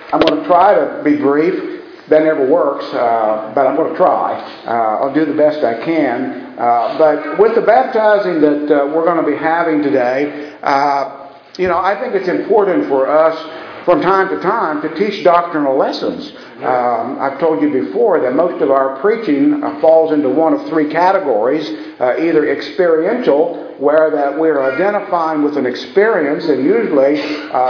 I'm going to try to be brief. That never works, but I'm going to try. I'll do the best I can. But with the baptizing that we're going to be having today, I think it's important for us from time to time to teach doctrinal lessons. I've told you before that most of our preaching falls into one of three categories, either experiential, where that we're identifying with an experience, and usually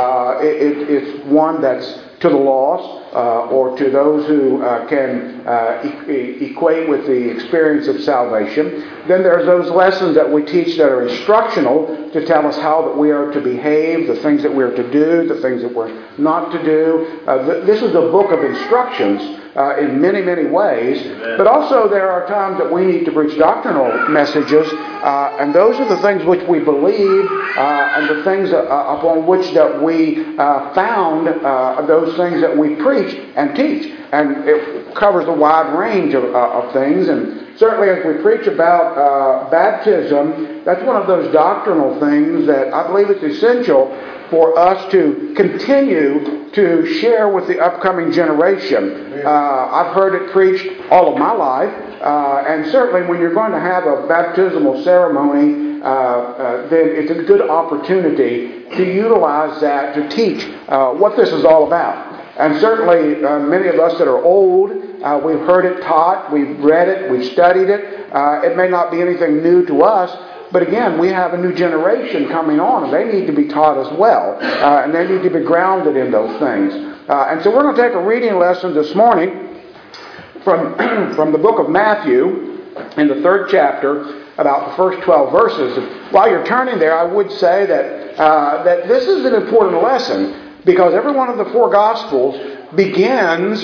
it's one that's to the lost, or to those who can equate with the experience of salvation. Then there's those lessons that we teach that are instructional to tell us how that we are to behave, the things that we're to do, the things that we're not to do. This is a book of instructions in many, many ways. But also there are times that we need to preach doctrinal messages, and those are the things which we believe, and the things upon which that we found those things that we preach and teach. And it covers a wide range of things. And certainly as we preach about baptism, that's one of those doctrinal things that I believe it's essential for us to continue to share with the upcoming generation. I've heard it preached all of my life, and certainly when you're going to have a baptismal ceremony, then it's a good opportunity to utilize that to teach what this is all about. And certainly many of us that are old, we've heard it taught, we've read it, we've studied it. It may not be anything new to us, but again, we have a new generation coming on, and they need to be taught as well. And they need to be grounded in those things. And so we're going to take a reading lesson this morning from the book of Matthew in the 3rd chapter, about the first 12 verses. And while you're turning there, I would say that this is an important lesson, because every one of the 4 Gospels begins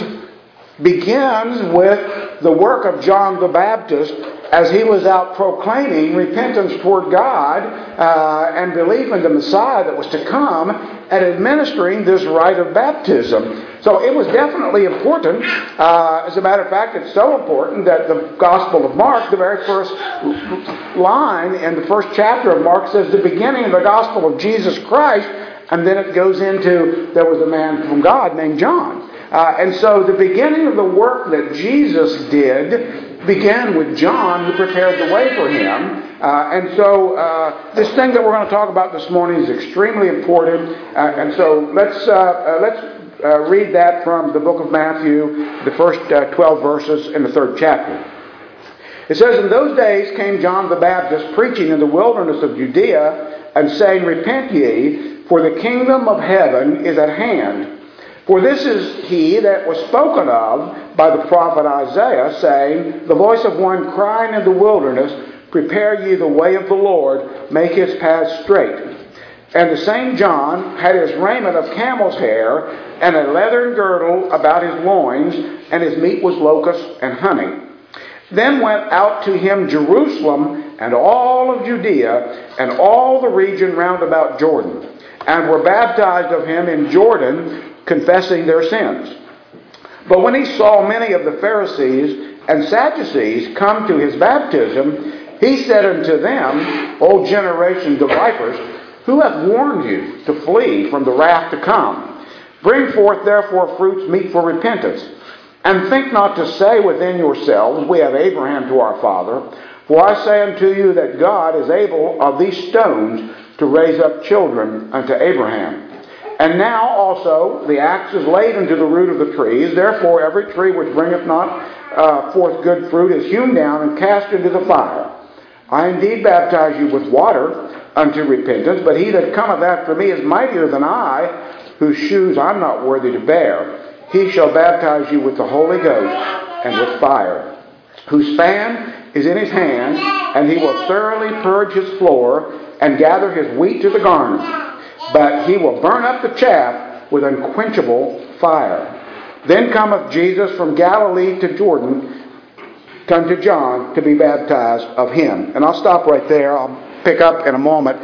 with the work of John the Baptist as he was out proclaiming repentance toward God and belief in the Messiah that was to come, and administering this rite of baptism. So it was definitely important. As a matter of fact, it's so important that the Gospel of Mark, the very first line in the first chapter of Mark, says the beginning of the Gospel of Jesus Christ, and then it goes into there was a man from God named John. And so the beginning of the work that Jesus did began with John, who prepared the way for him. And so this thing that we're going to talk about this morning is extremely important. And so let's read that from the book of Matthew, the first 12 verses in the 3rd chapter. It says, "In those days came John the Baptist preaching in the wilderness of Judea, and saying, Repent ye, for the kingdom of heaven is at hand. For this is he that was spoken of by the prophet Isaiah, saying, The voice of one crying in the wilderness, Prepare ye the way of the Lord, make his paths straight. And the same John had his raiment of camel's hair, and a leathern girdle about his loins, and his meat was locusts and honey. Then went out to him Jerusalem, and all of Judea, and all the region round about Jordan, and were baptized of him in Jordan, confessing their sins. But when he saw many of the Pharisees and Sadducees come to his baptism, he said unto them, O generation of vipers, who hath warned you to flee from the wrath to come? Bring forth therefore fruits meet for repentance. And think not to say within yourselves, We have Abraham to our father. For I say unto you that God is able of these stones to raise up children unto Abraham. And now also the axe is laid unto the root of the trees. Therefore every tree which bringeth not forth good fruit is hewn down and cast into the fire. I indeed baptize you with water unto repentance, but he that cometh after me is mightier than I, whose shoes I'm not worthy to bear. He shall baptize you with the Holy Ghost and with fire, whose fan is in his hand, and he will thoroughly purge his floor and gather his wheat to the garner. But he will burn up the chaff with unquenchable fire. Then cometh Jesus from Galilee to Jordan, unto John, to be baptized of him." And I'll stop right there. I'll pick up in a moment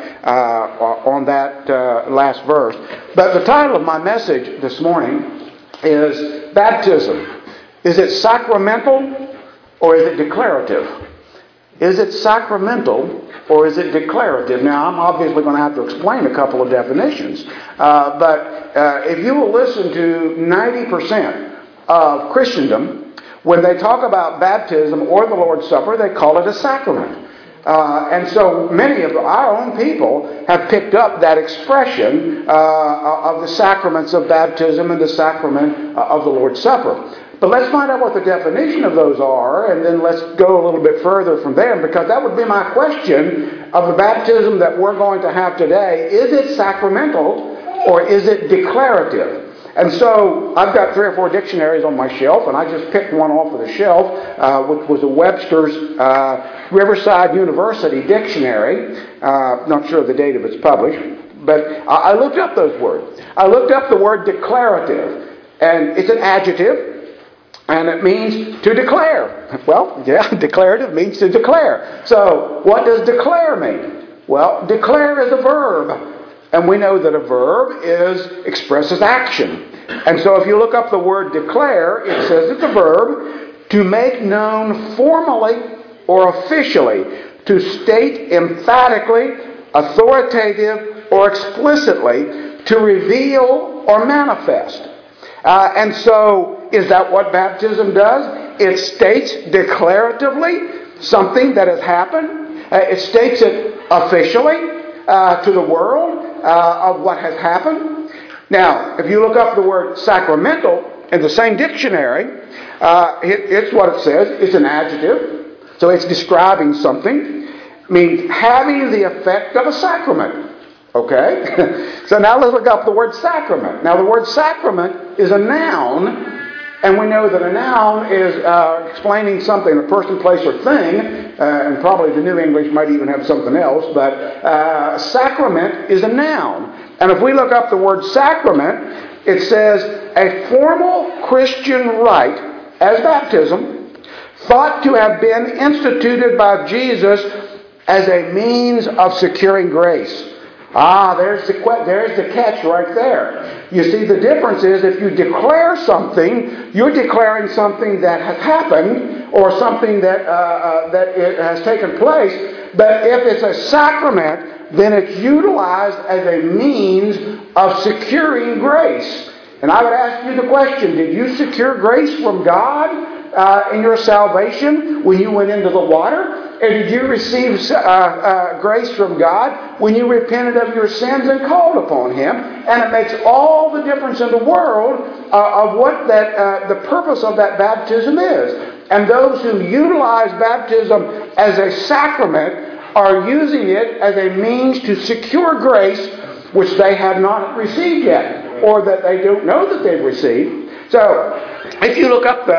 on that last verse. But the title of my message this morning is Baptism. Is it sacramental or is it declarative? Is it sacramental or is it declarative? Now, I'm obviously going to have to explain a couple of definitions. But if you will listen to 90% of Christendom, when they talk about baptism or the Lord's Supper, they call it a sacrament. And so many of our own people have picked up that expression of the sacraments of baptism and the sacrament of the Lord's Supper. But let's find out what the definition of those are, and then let's go a little bit further from there, because that would be my question of the baptism that we're going to have today. Is it sacramental or is it declarative? And so I've got 3 or 4 dictionaries on my shelf, and I just picked one off of the shelf, which was a Webster's Riverside University Dictionary. Not sure of the date of its published, but I looked up those words. I looked up the word declarative, and it's an adjective, and it means to declare. Well, yeah, declarative means to declare. So what does declare mean? Well, declare is a verb. And we know that a verb expresses action. And so if you look up the word declare, it says it's a verb to make known formally or officially, to state emphatically, authoritative, or explicitly, to reveal or manifest. And so is that what baptism does? It states declaratively something that has happened. It states it officially to the world of what has happened. Now, if you look up the word sacramental in the same dictionary, it's what it says. It's an adjective. So it's describing something. It means having the effect of a sacrament. Okay? So now let's look up the word sacrament. Now the word sacrament is a noun. And we know that a noun is explaining something, a person, place, or thing, and probably the New English might even have something else, but sacrament is a noun. And if we look up the word sacrament, it says a formal Christian rite, as baptism, thought to have been instituted by Jesus as a means of securing grace. There's the catch right there. You see, the difference is if you declare something, you're declaring something that has happened or something that it has taken place. But if it's a sacrament, then it's utilized as a means of securing grace. And I would ask you the question, did you secure grace from God in your salvation when you went into the water? Or did you receive grace from God when you repented of your sins and called upon Him? And it makes all the difference in the world of what the purpose of that baptism is. And those who utilize baptism as a sacrament are using it as a means to secure grace which they have not received yet, or that they don't know that they've received. So, if you look up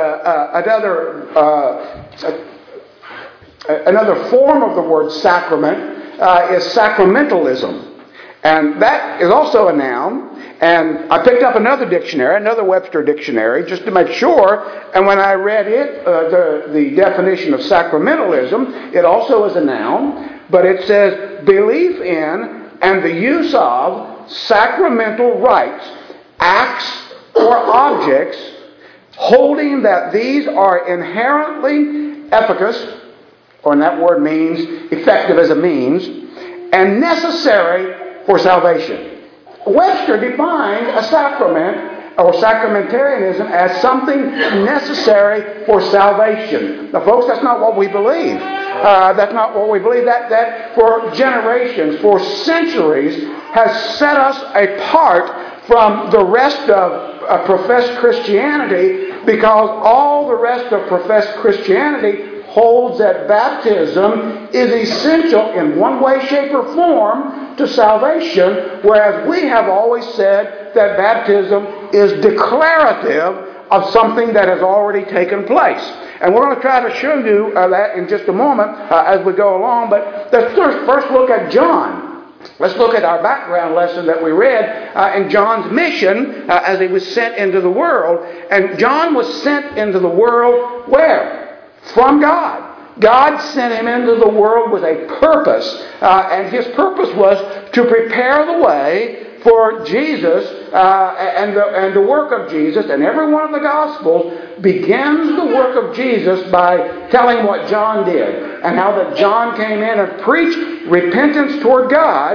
another form of the word sacrament is sacramentalism. And that is also a noun. And I picked up another dictionary, another Webster dictionary, just to make sure. And when I read it, the definition of sacramentalism, it also is a noun. But it says, belief in and the use of sacramental rites, acts, or objects, holding that these are inherently efficacious, or and that word means effective as a means, and necessary for salvation. Webster defined a sacrament or sacramentarianism as something necessary for salvation. Now, folks, that's not what we believe. That's not what we believe. That for generations, for centuries, has set us apart from the rest of professed Christianity, because all the rest of professed Christianity holds that baptism is essential in one way, shape, or form to salvation, whereas we have always said that baptism is declarative of something that has already taken place. And we're going to try to show you that in just a moment as we go along, but let's first look at John. Let's look at our background lesson that we read in John's mission as he was sent into the world. And John was sent into the world where? From God. God sent him into the world with a purpose, and his purpose was to prepare the way for Jesus and the work of Jesus, and every one of the Gospels begins the work of Jesus by telling what John did, and how that John came in and preached repentance toward God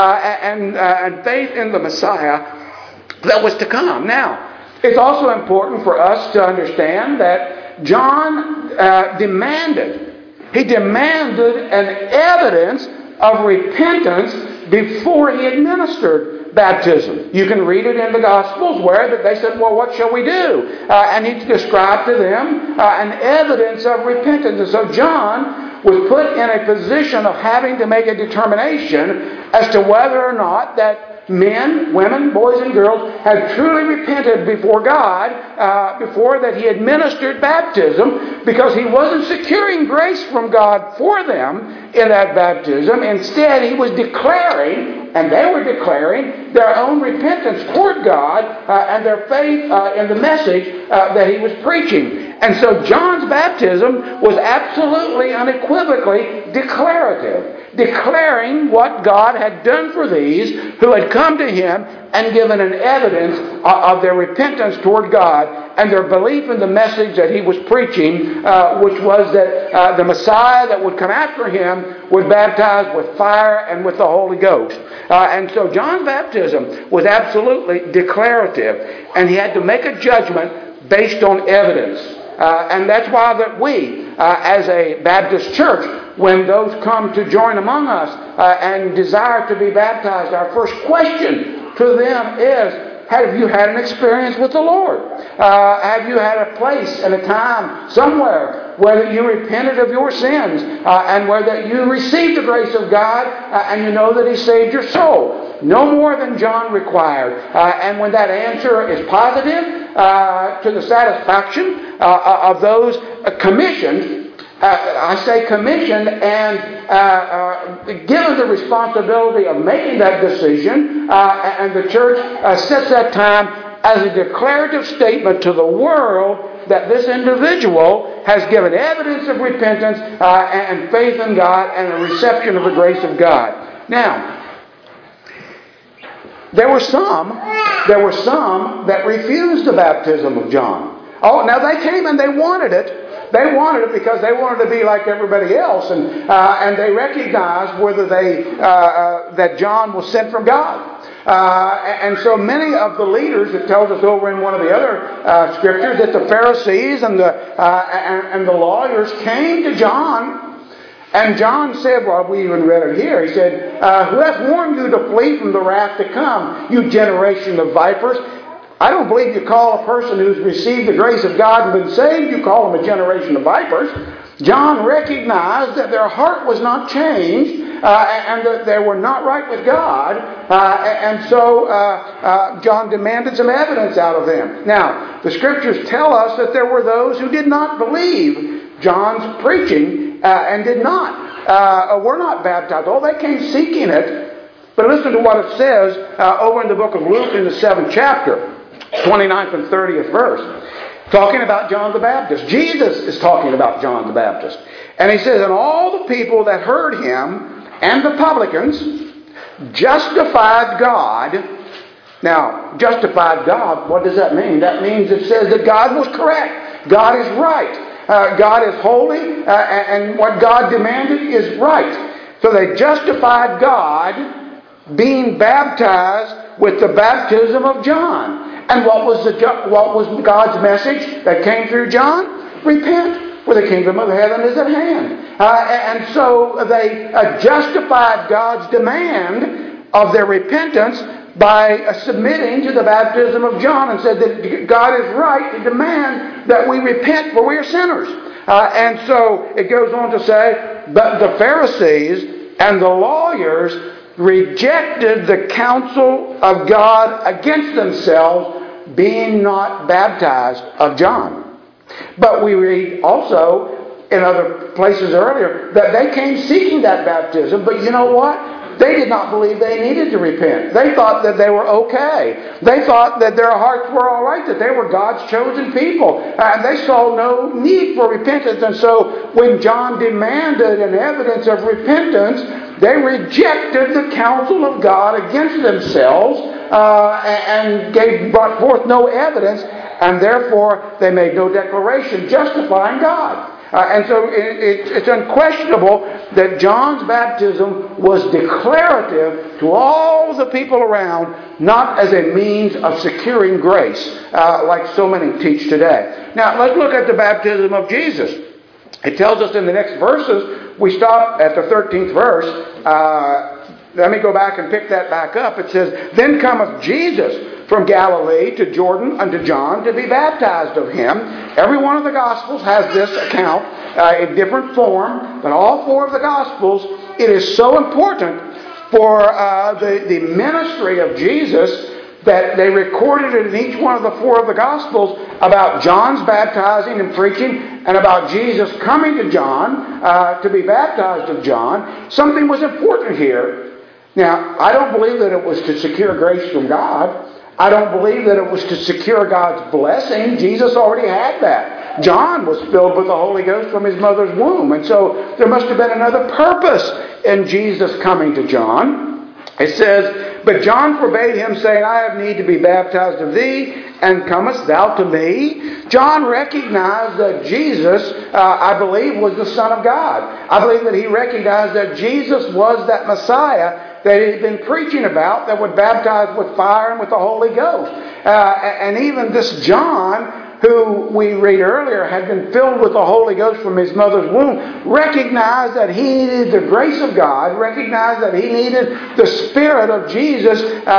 and faith in the Messiah that was to come. Now, it's also important for us to understand that John demanded an evidence of repentance before he administered baptism. You can read it in the Gospels where that they said, well, what shall we do? And he described to them an evidence of repentance. And so John was put in a position of having to make a determination as to whether or not that men, women, boys, and girls had truly repented before God before that he administered baptism, because he wasn't securing grace from God for them in that baptism. Instead, he was declaring, and they were declaring, their own repentance toward God and their faith in the message that he was preaching. And so John's baptism was absolutely, unequivocally declarative, declaring what God had done for these who had come to him and given an evidence of their repentance toward God and their belief in the message that he was preaching, which was that the Messiah that would come after him would baptize with fire and with the Holy Ghost. And so John's baptism was absolutely declarative, and he had to make a judgment based on evidence. And that's why that we, as a Baptist church, when those come to join among us and desire to be baptized, our first question to them is, have you had an experience with the Lord? Have you had a place and a time somewhere where you repented of your sins and where that you received the grace of God and you know that he saved your soul? No more than John required. And when that answer is positive to the satisfaction of those commissioned, I say commissioned and given the responsibility of making that decision, and the church sets that time as a declarative statement to the world that this individual has given evidence of repentance and faith in God and a reception of the grace of God. Now, there were some that refused the baptism of John. Oh, now they came and they wanted it. They wanted it because they wanted to be like everybody else, and they recognized whether that John was sent from God. And so many of the leaders, it tells us over in one of the other scriptures, that the Pharisees and the lawyers came to John. And John said, well, we even read it here, he said, who hath warned you to flee from the wrath to come, you generation of vipers? I don't believe you call a person who's received the grace of God and been saved, you call them a generation of vipers. John recognized that their heart was not changed and that they were not right with God. And so John demanded some evidence out of them. Now, the Scriptures tell us that there were those who did not believe John's preaching and did not, were not baptized. Oh, they came seeking it. But listen to what it says over in the book of Luke in the 7th chapter. 29th and 30th verse, talking about John the Baptist. Jesus is talking about John the Baptist. And he says, and all the people that heard him and the publicans justified God. Now, justified God, what does that mean? That means it says that God was correct. God is right. God is holy, and what God demanded is right. So they justified God being baptized with the baptism of John. And what was God's message that came through John? Repent, for the kingdom of heaven is at hand. And so they justified God's demand of their repentance by submitting to the baptism of John, and said that God is right to demand that we repent, for we are sinners. And so it goes on to say, but the Pharisees and the lawyers rejected the counsel of God against themselves, being not baptized of John. But we read also in other places earlier that they came seeking that baptism, but you know what? They did not believe they needed to repent. They thought that they were okay. They thought that their hearts were all right, that they were God's chosen people. And they saw no need for repentance. And so when John demanded an evidence of repentance, They rejected the counsel of God against themselves and brought forth no evidence, and therefore they made no declaration justifying God. And so it's unquestionable that John's baptism was declarative to all the people around, not as a means of securing grace, like so many teach today. Now, let's look at the baptism of Jesus. It tells us in the next verses, we stop at the 13th verse. Let me go back and pick that back up. It says, "Then cometh Jesus from Galilee to Jordan unto John to be baptized of him." Every one of the Gospels has this account in different form, but all four of the Gospels, it is so important for the ministry of Jesus that they recorded it in each one of the four of the Gospels about John's baptizing and preaching, and about Jesus coming to John to be baptized of John. Something was important here. Now, I don't believe that it was to secure grace from God. I don't believe that it was to secure God's blessing. Jesus already had that. John was filled with the Holy Ghost from his mother's womb. And so there must have been another purpose in Jesus coming to John. It says, "But John forbade him, saying, I have need to be baptized of thee, and comest thou to me?" John recognized that Jesus, I believe, was the Son of God. I believe that he recognized that Jesus was that Messiah that he had been preaching about, that would baptize with fire and with the Holy Ghost. And even this John, who we read earlier had been filled with the Holy Ghost from his mother's womb, recognized that he needed the grace of God, recognized that he needed the Spirit of Jesus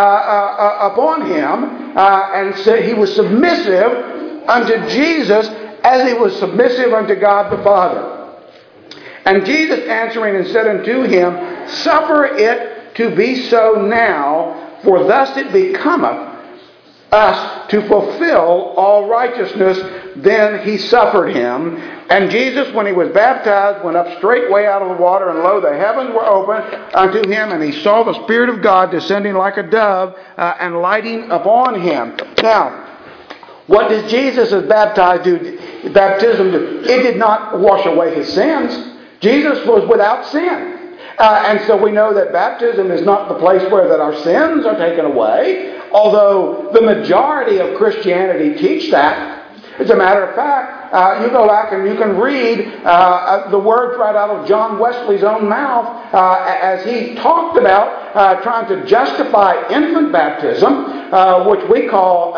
upon him, and so he was submissive unto Jesus as he was submissive unto God the Father. "And Jesus answering and said unto him, Suffer it to be so now, for thus it becometh us to fulfill all righteousness. Then he suffered him. And Jesus, when he was baptized, went up straightway out of the water, and lo, the heavens were opened unto him, and he saw the Spirit of God descending like a dove and lighting upon him." Now, what did Jesus' baptism do? It did not wash away his sins. Jesus was without sin. And so we know that baptism is not the place where that our sins are taken away, although the majority of Christianity teach that. As a matter of fact, you go back and you can read the words right out of John Wesley's own mouth as he talked about trying to justify infant baptism, which we call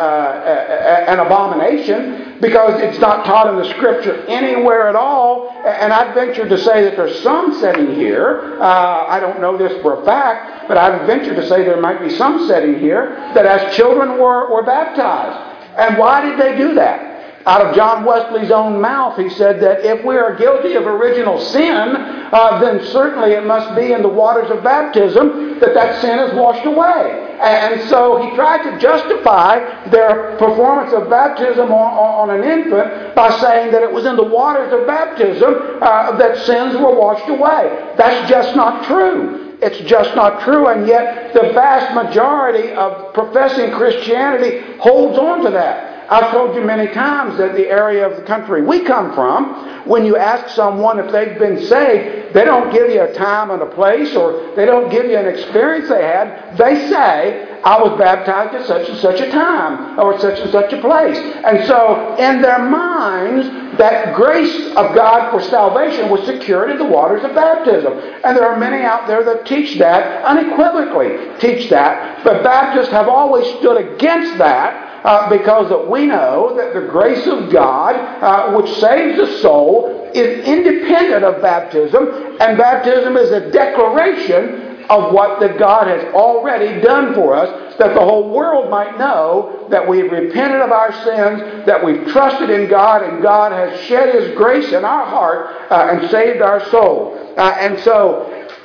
an abomination, because it's not taught in the Scripture anywhere at all. And I'd venture to say that there's some setting here, I don't know this for a fact, but I'd venture to say there might be some setting here that as children were baptized. And why did they do that? Out of John Wesley's own mouth, he said that if we are guilty of original sin, then certainly it must be in the waters of baptism that sin is washed away. And so he tried to justify their performance of baptism on an infant by saying that it was in the waters of baptism that sins were washed away. That's just not true. It's just not true, and yet the vast majority of professing Christianity holds on to that. I've told you many times that the area of the country we come from, when you ask someone if they've been saved, they don't give you a time and a place, or they don't give you an experience they had. They say, I was baptized at such and such a time, or at such and such a place. And so, in their minds, that grace of God for salvation was secured in the waters of baptism. And there are many out there that teach that, unequivocally teach that. But Baptists have always stood against that, because that we know that the grace of God, which saves the soul, is independent of baptism, and baptism is a declaration of what that God has already done for us, that the whole world might know that we've repented of our sins, that we've trusted in God, and God has shed His grace in our heart and saved our soul. And so,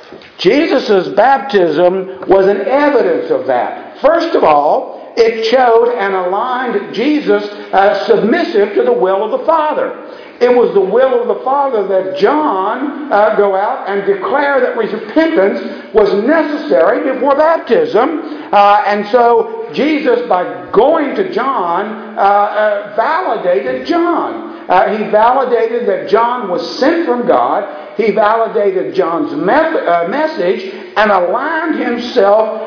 Jesus' baptism was an evidence of that. First of all, it showed and aligned Jesus submissive to the will of the Father. It was the will of the Father that John go out and declare that repentance was necessary before baptism. And so Jesus, by going to John, validated John. He validated that John was sent from God. He validated John's message and aligned himself,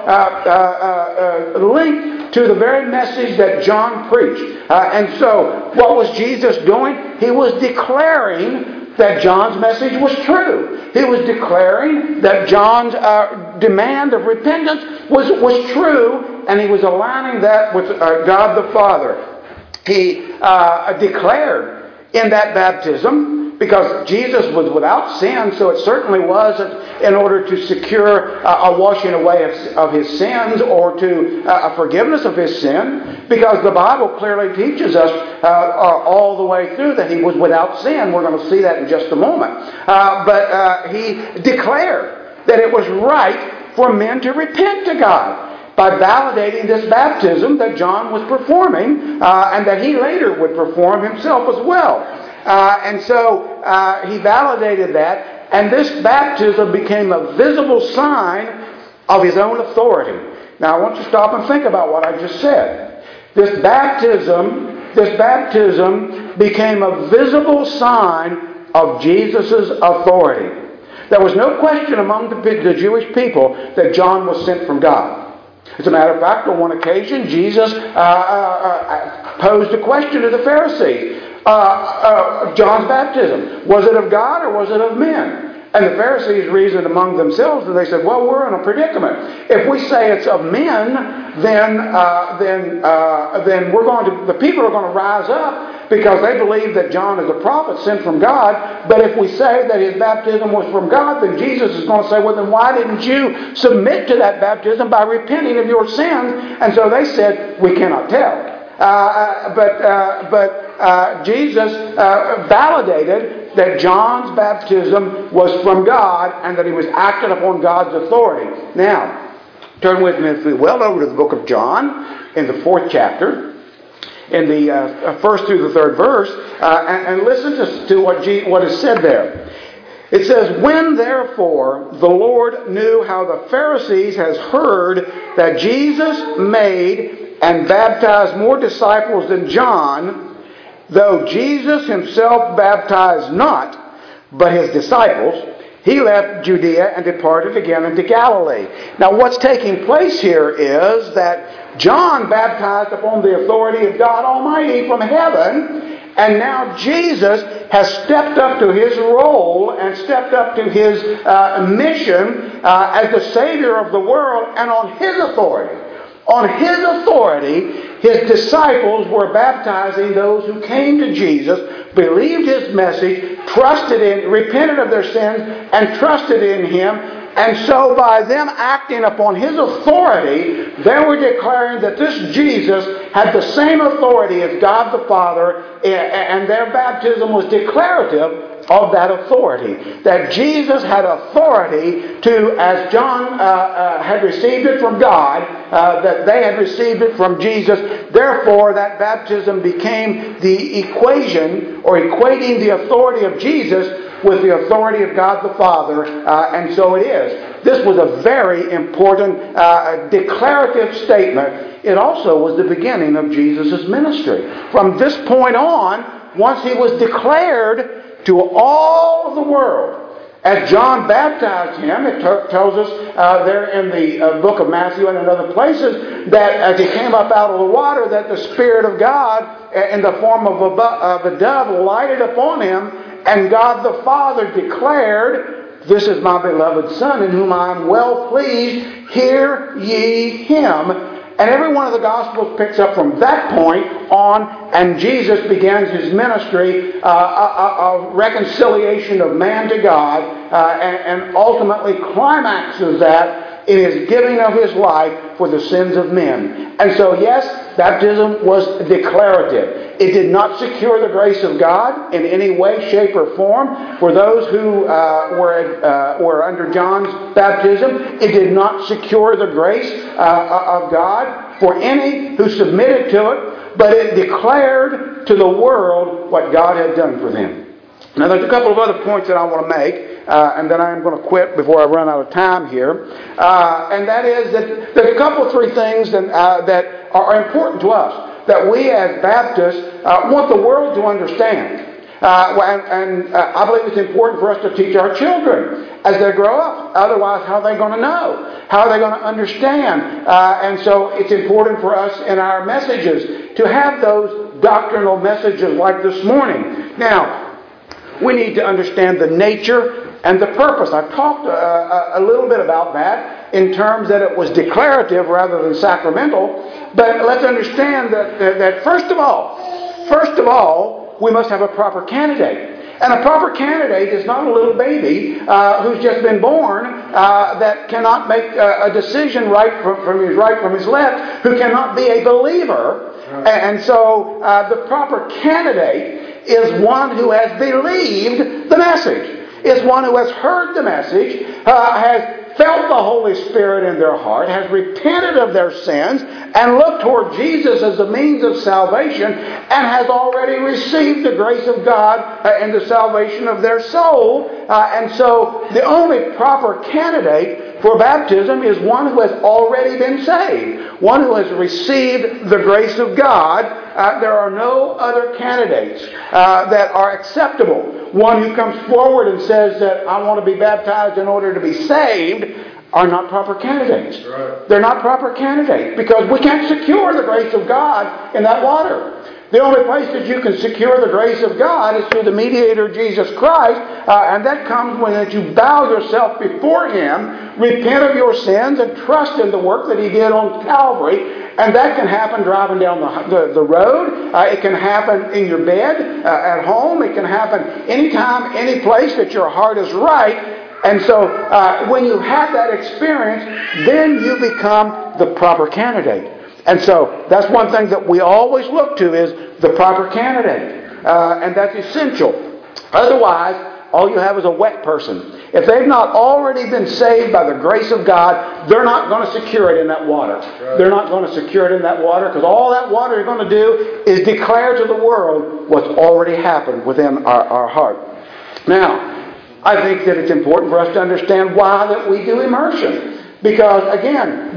linked to the very message that John preached. And so, what was Jesus doing? He was declaring that John's message was true. He was declaring that John's demand of repentance was true, and he was aligning that with God the Father. He declared in that baptism, because Jesus was without sin, so it certainly wasn't in order to secure a washing away of his sins or to a forgiveness of his sin, because the Bible clearly teaches us all the way through that he was without sin. We're going to see that in just a moment. But he declared that it was right for men to repent to God by validating this baptism that John was performing and that he later would perform himself as well. And so he validated that, and this baptism became a visible sign of his own authority. Now I want you to stop and think about what I just said. This baptism became a visible sign of Jesus' authority. There was no question among the Jewish people that John was sent from God. As a matter of fact, on one occasion, Jesus posed a question to the Pharisees. John's baptism, was it of God or was it of men? And the Pharisees reasoned among themselves, and they said, well, we're in a predicament. If we say it's of men, then the people are going to rise up because they believe that John is a prophet sent from God. But if we say that his baptism was from God, then Jesus is going to say, well, then why didn't you submit to that baptism by repenting of your sins? And so they said, we cannot tell. But Jesus validated that John's baptism was from God and that he was acting upon God's authority. Now, turn with me, if you will, over to the book of John in the 4th chapter, in the 1st through the 3rd verse, and listen to what is said there. It says, when therefore the Lord knew how the Pharisees has heard that Jesus made and baptized more disciples than John, though Jesus himself baptized not, but his disciples, he left Judea and departed again into Galilee. Now what's taking place here is that John baptized upon the authority of God Almighty from heaven, and now Jesus has stepped up to his role and stepped up to his mission as the Savior of the world, and on his authority. On his authority, his disciples were baptizing those who came to Jesus, believed his message, repented of their sins, and trusted in him. And so by them acting upon his authority, they were declaring that this Jesus had the same authority as God the Father, and their baptism was declarative of that authority. That Jesus had authority to, as John had received it from God, that they had received it from Jesus. Therefore, that baptism became the equation, or equating the authority of Jesus with the authority of God the Father, and so it is. This was a very important declarative statement. It also was the beginning of Jesus' ministry. From this point on, once he was declared to all of the world, as John baptized him, it tells us there in the book of Matthew and in other places that as he came up out of the water, that the Spirit of God in the form of a dove lighted upon him, and God the Father declared, "This is my beloved Son, in whom I am well pleased. Hear ye him." And every one of the Gospels picks up from that point on, and Jesus begins his ministry of reconciliation of man to God, and ultimately climaxes that in his giving of his life for the sins of men. And so, yes, baptism was declarative. It did not secure the grace of God in any way, shape, or form for those who were under John's baptism. It did not secure the grace of God for any who submitted to it, but it declared to the world what God had done for them. Now, there's a couple of other points that I want to make, and then I'm going to quit before I run out of time here. And that is that there's a couple of three things that are important to us. that we as Baptists want the world to understand. I believe it's important for us to teach our children as they grow up. Otherwise, how are they going to know? How are they going to understand? And so it's important for us in our messages to have those doctrinal messages like this morning. Now, we need to understand the nature and the purpose. I've talked a little bit about that in terms that it was declarative rather than sacramental. But let's understand that first of all, we must have a proper candidate. And a proper candidate is not a little baby who's just been born that cannot make a decision right from his left, who cannot be a believer. And so the proper candidate is one who has believed the message, is one who has heard the message, has felt the Holy Spirit in their heart, has repented of their sins, and looked toward Jesus as the means of salvation, and has already received the grace of God and the salvation of their soul. And so the only proper candidate for baptism is one who has already been saved, one who has received the grace of God. There are no other candidates that are acceptable. One who comes forward and says that I want to be baptized in order to be saved are not proper candidates. Right. They're not proper candidates because we can't secure the grace of God in that water. The only place that you can secure the grace of God is through the mediator, Jesus Christ, and that comes when you bow yourself before Him, repent of your sins, and trust in the work that He did on Calvary. And that can happen driving down the road. It can happen in your bed, at home. It can happen anytime, any place that your heart is right. And so when you have that experience, then you become the proper candidate. And so that's one thing that we always look to is the proper candidate. And that's essential. Otherwise, all you have is a wet person. If they've not already been saved by the grace of God, they're not going to secure it in that water. Right. They're not going to secure it in that water because all that water is going to do is declare to the world what's already happened within our heart. Now, I think that it's important for us to understand why that we do immersion. Because, again,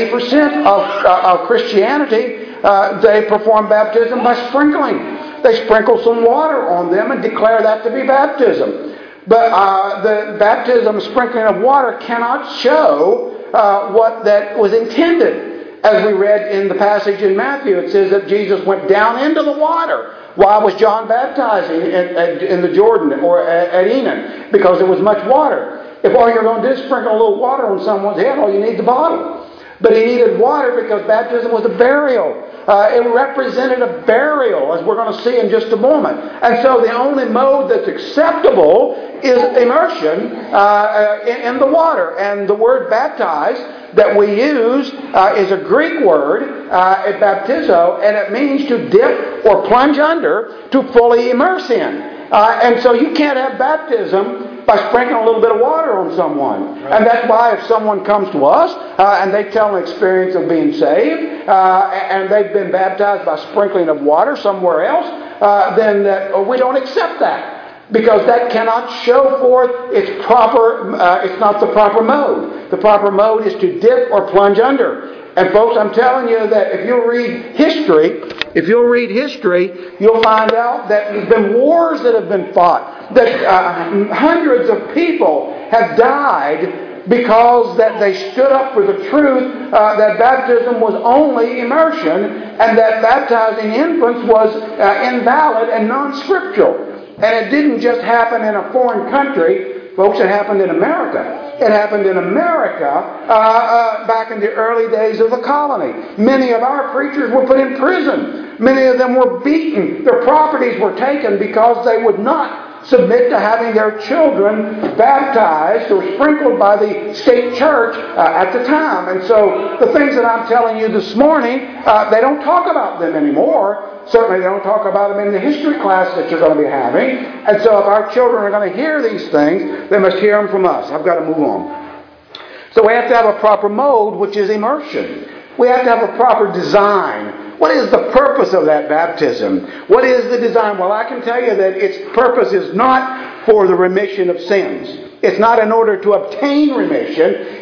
90% of Christianity, they perform baptism by sprinkling. They sprinkle some water on them and declare that to be baptism. But the baptism, sprinkling of water, cannot show what that was intended. As we read in the passage in Matthew, it says that Jesus went down into the water. Why was John baptizing in the Jordan or at Enon? Because there was much water. If all you're going to do is sprinkle a little water on someone's head, all you need is the bottle. But he needed water because baptism was a burial. It represented a burial, as we're going to see in just a moment. And so the only mode that's acceptable is immersion in the water. And the word baptize that we use is a Greek word, baptizo, and it means to dip or plunge under, to fully immerse in. And so you can't have baptism by sprinkling a little bit of water on someone. Right. And that's why if someone comes to us and they tell an experience of being saved and they've been baptized by sprinkling of water somewhere else, then we don't accept that. Because that cannot show forth its proper, it's not the proper mode. The proper mode is to dip or plunge under. And folks, I'm telling you that if you'll read history, you'll find out that there's been wars that have been fought, that hundreds of people have died because that they stood up for the truth that baptism was only immersion and that baptizing infants was invalid and non-scriptural. And it didn't just happen in a foreign country. Folks, it happened in America. It happened in America back in the early days of the colony. Many of our preachers were put in prison. Many of them were beaten. Their properties were taken because they would not submit to having their children baptized or sprinkled by the state church at the time. And so the things that I'm telling you this morning, they don't talk about them anymore. Certainly they don't talk about them in the history class that you're going to be having. And so if our children are going to hear these things, they must hear them from us. I've got to move on. So we have to have a proper mode, which is immersion. We have to have a proper design. What is the purpose of that baptism? What is the design? Well, I can tell you that its purpose is not for the remission of sins. It's not in order to obtain remission.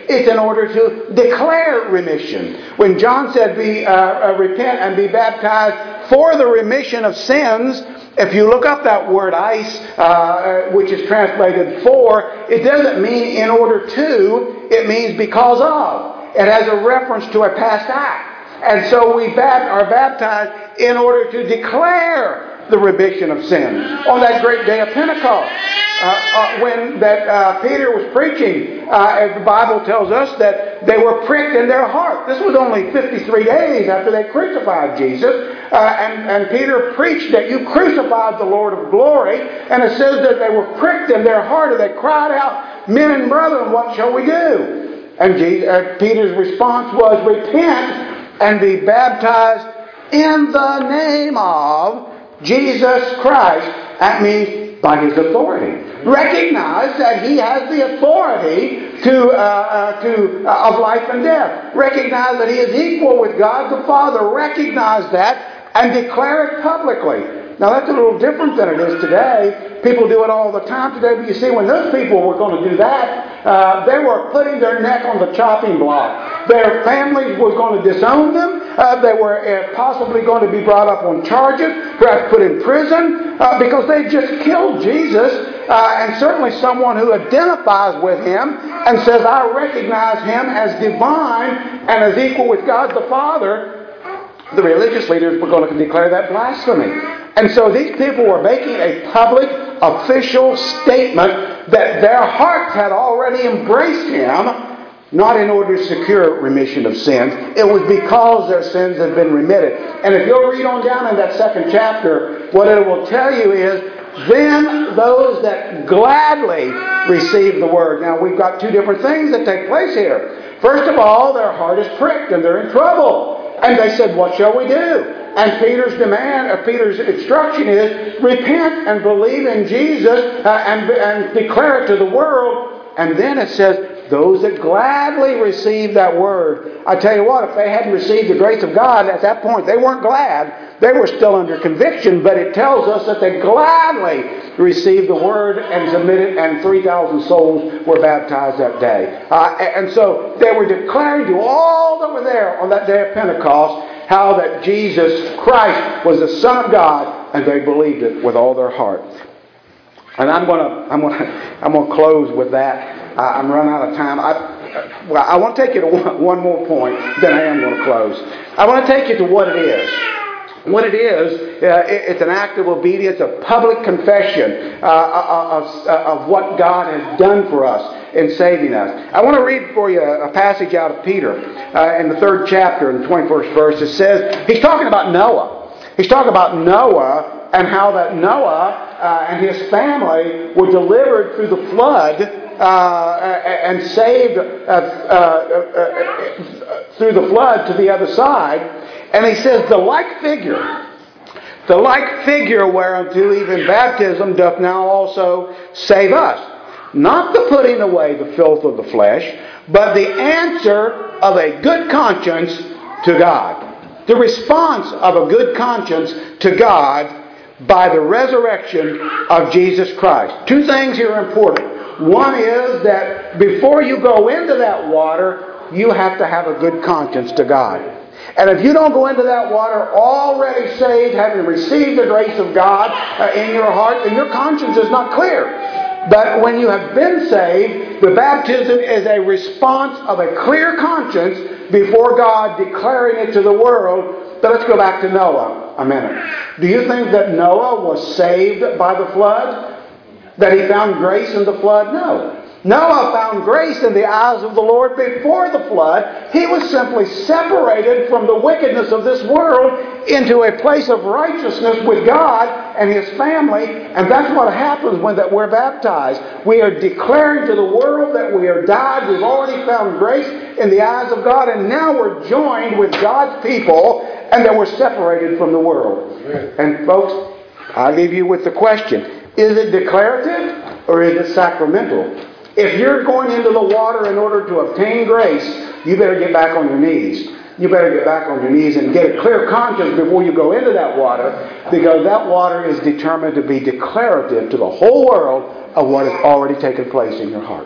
It's in order to declare remission. When John said, repent and be baptized for the remission of sins, if you look up that word ice, which is translated for, it doesn't mean in order to, it means because of. It has a reference to a past act. And so we are baptized in order to declare the remission of sin. On that great day of Pentecost, when Peter was preaching, the Bible tells us that they were pricked in their heart. This was only 53 days after they crucified Jesus. And Peter preached that you crucified the Lord of glory. And it says that they were pricked in their heart and they cried out, men and brethren, what shall we do? And Peter's response was, repent and be baptized in the name of Jesus Christ. That means by His authority. Recognize that He has the authority of life and death. Recognize that He is equal with God the Father. Recognize that and declare it publicly. Now that's a little different than it is today. People do it all the time today. But you see, when those people were going to do that, they were putting their neck on the chopping block. Their families were going to disown them. They were possibly going to be brought up on charges, perhaps put in prison, because they just killed Jesus. And certainly someone who identifies with Him and says, I recognize Him as divine and as equal with God the Father. The religious leaders were going to declare that blasphemy. And so these people were making a public, official statement that their hearts had already embraced Him, not in order to secure remission of sins. It was because their sins had been remitted. And if you'll read on down in that second chapter, what it will tell you is, then those that gladly receive the Word. Now we've got two different things that take place here. First of all, their heart is pricked and they're in trouble. And they said, what shall we do? And Peter's instruction is, repent and believe in Jesus and declare it to the world. And then it says, those that gladly receive that word. I tell you what, if they hadn't received the grace of God at that point, they weren't glad. They were still under conviction, but it tells us that they gladly received the word and submitted, and 3,000 souls were baptized that day. And so they were declaring to all that were there on that day of Pentecost how that Jesus Christ was the Son of God, and they believed it with all their heart. And I'm going to close with that. I'm running out of time. I want to take you to one more point, then I am going to close. I want to take you to what it is. What it is, it's an act of obedience, a public confession of what God has done for us in saving us. I want to read for you a passage out of Peter in the 3rd chapter, in the 21st verse. It says, he's talking about Noah. He's talking about Noah and how that Noah and his family were delivered through the flood and saved through the flood to the other side. And he says, the like figure whereunto even baptism doth now also save us. Not the putting away the filth of the flesh, but the answer of a good conscience to God. The response of a good conscience to God by the resurrection of Jesus Christ. Two things here are important. One is that before you go into that water, you have to have a good conscience to God. And if you don't go into that water already saved, having received the grace of God in your heart, then your conscience is not clear. But when you have been saved, the baptism is a response of a clear conscience before God, declaring it to the world. But let's go back to Noah a minute. Do you think that Noah was saved by the flood? That he found grace in the flood? No. Noah found grace in the eyes of the Lord before the flood. He was simply separated from the wickedness of this world into a place of righteousness with God and His family. And that's what happens when we're baptized. We are declaring to the world that we are died. We've already found grace in the eyes of God. And now we're joined with God's people, and that we're separated from the world. And folks, I leave you with the question. Is it declarative or is it sacramental? If you're going into the water in order to obtain grace, you better get back on your knees. You better get back on your knees and get a clear conscience before you go into that water, because that water is determined to be declarative to the whole world of what has already taken place in your heart.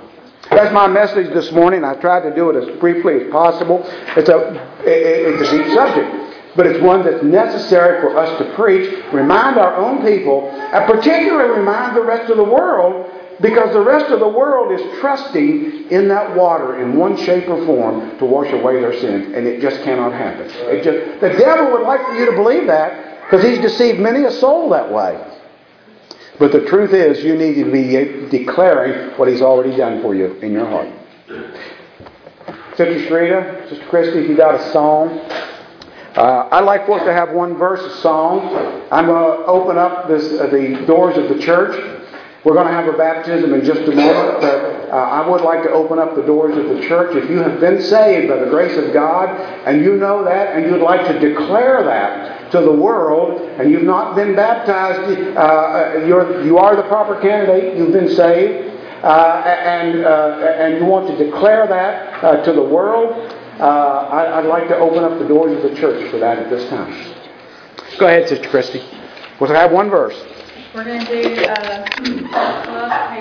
That's my message this morning. I tried to do it as briefly as possible. It's a deep subject, but it's one that's necessary for us to preach, remind our own people, and particularly remind the rest of the world, because the rest of the world is trusting in that water in one shape or form to wash away their sins, and it just cannot happen. The devil would like for you to believe that, because he's deceived many a soul that way. But the truth is, you need to be declaring what he's already done for you in your heart. Sister Shrita, Sister Christy, if you got a song, I'd like for us to have one verse of song. I'm going to open up the doors of the church. We're going to have a baptism in just a moment, but I would like to open up the doors of the church. If you have been saved by the grace of God, and you know that, and you'd like to declare that to the world, and you've not been baptized, you are the proper candidate, you've been saved, and you want to declare that to the world, I'd like to open up the doors of the church for that at this time. Go ahead, Sister Christy. We'll have one verse. We're going to do